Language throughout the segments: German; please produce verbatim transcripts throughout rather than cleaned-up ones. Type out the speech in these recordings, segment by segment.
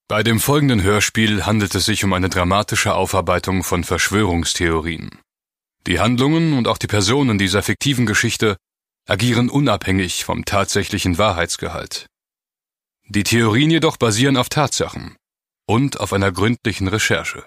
Bei dem folgenden Hörspiel handelt es sich um eine dramatische Aufarbeitung von Verschwörungstheorien. Die Handlungen und auch die Personen dieser fiktiven Geschichte agieren unabhängig vom tatsächlichen Wahrheitsgehalt. Die Theorien jedoch basieren auf Tatsachen und auf einer gründlichen Recherche.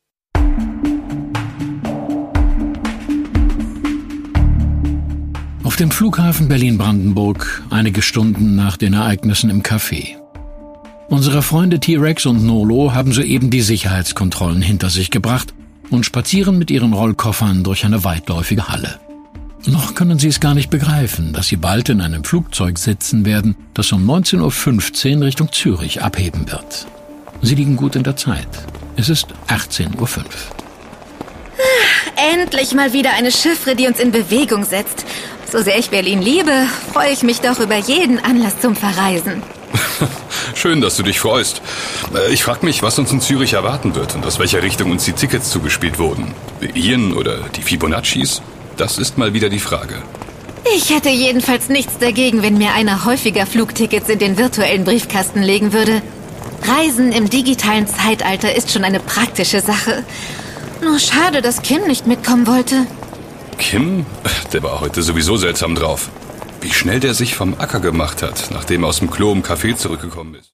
Auf dem Flughafen Berlin-Brandenburg, einige Stunden nach den Ereignissen im Café. Unsere Freunde T-Rex und Nolo haben soeben die Sicherheitskontrollen hinter sich gebracht und spazieren mit ihren Rollkoffern durch eine weitläufige Halle. Noch können sie es gar nicht begreifen, dass sie bald in einem Flugzeug sitzen werden, das um neunzehn Uhr fünfzehn Richtung Zürich abheben wird. Sie liegen gut in der Zeit. Es ist achtzehn Uhr fünf. Endlich mal wieder eine Chiffre, die uns in Bewegung setzt. So sehr ich Berlin liebe, freue ich mich doch über jeden Anlass zum Verreisen. Schön, dass du dich freust. Ich frage mich, was uns in Zürich erwarten wird und aus welcher Richtung uns die Tickets zugespielt wurden. Ian oder die Fibonaccis? Das ist mal wieder die Frage. Ich hätte jedenfalls nichts dagegen, wenn mir einer häufiger Flugtickets in den virtuellen Briefkasten legen würde. Reisen im digitalen Zeitalter ist schon eine praktische Sache. Nur schade, dass Kim nicht mitkommen wollte. Kim? Der war heute sowieso seltsam drauf. Wie schnell der sich vom Acker gemacht hat, nachdem er aus dem Klo im Café zurückgekommen ist.